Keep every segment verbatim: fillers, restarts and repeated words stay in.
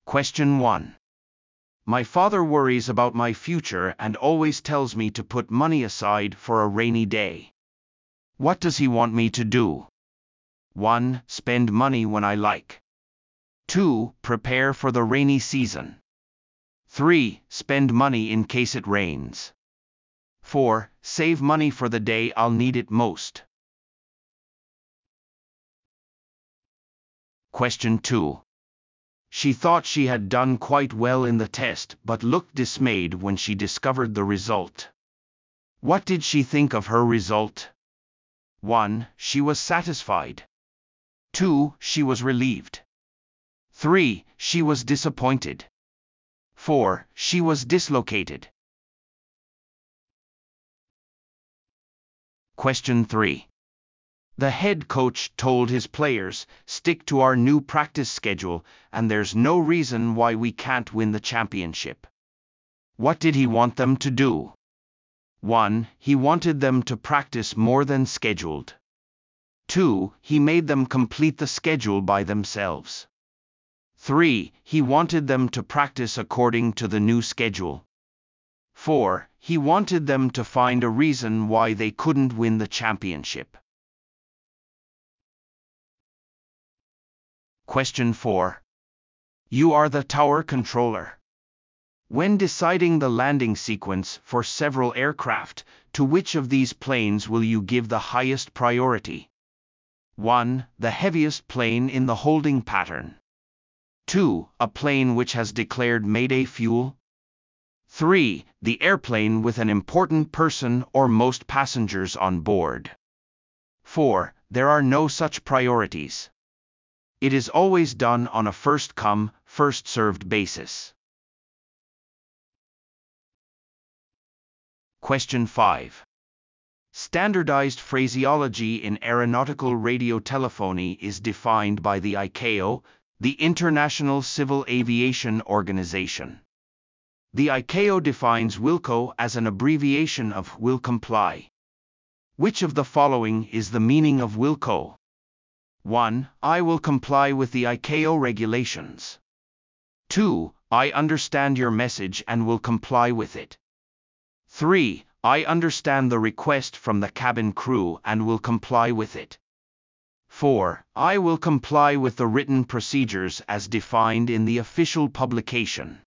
Question one. My father worries about my future and always tells me to put money aside for a rainy day. What does he want me to do? one. Spend money when I like. two. Prepare for the rainy season. three. Spend money in case it rains. four. Save money for the day I'll need it most. Question two. She thought she had done quite well in the test but looked dismayed when she discovered the result. What did she think of her result? one. She was satisfied. two. She was relieved. three. She was disappointed. four. She was dislocated. Question three. The head coach told his players, stick to our new practice schedule, and there's no reason why we can't win the championship. What did he want them to do? one. He wanted them to practice more than scheduled. two. He made them complete the schedule by themselves. three. He wanted them to practice according to the new schedule. four. He wanted them to find a reason why they couldn't win the championship. Question four. You are the tower controller. When deciding the landing sequence for several aircraft, to which of these planes will you give the highest priority? one. The heaviest plane in the holding pattern. two. A plane which has declared Mayday fuel. three. The airplane with an important person or most passengers on board. four. There are no such priorities. It is always done on a first-come, first-served basis. Question five. Standardized phraseology in aeronautical radio telephony is defined by the I C A O, the International Civil Aviation Organization. The I C A O defines WILCO as an abbreviation of will comply. Which of the following is the meaning of WILCO? one. I will comply with the I C A O regulations. two. I understand your message and will comply with it. three. I understand the request from the cabin crew and will comply with it. four. I will comply with the written procedures as defined in the official publication.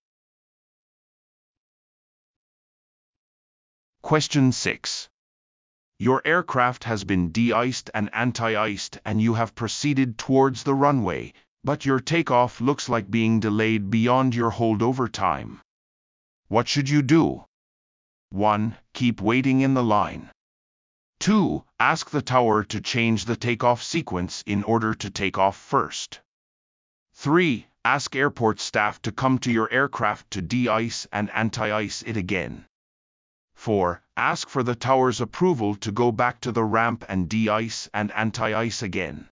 Question six. Your aircraft has been de-iced and anti-iced and you have proceeded towards the runway, but your takeoff looks like being delayed beyond your holdover time. What should you do? one. Keep waiting in the line. two. Ask the tower to change the takeoff sequence in order to take off first. three. Ask airport staff to come to your aircraft to de-ice and anti-ice it again. four. Ask for the tower's approval to go back to the ramp and de-ice and anti-ice again.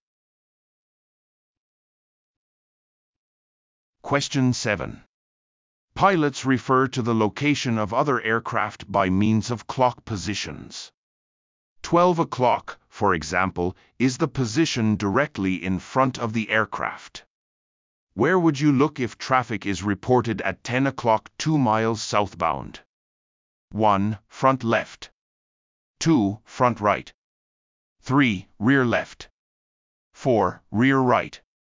Question seven. Pilots refer to the location of other aircraft by means of clock positions. twelve o'clock, for example, is the position directly in front of the aircraft. Where would you look if traffic is reported at ten o'clock two miles southbound? one. Front left. two. Front right. three. Rear left. four. Rear right.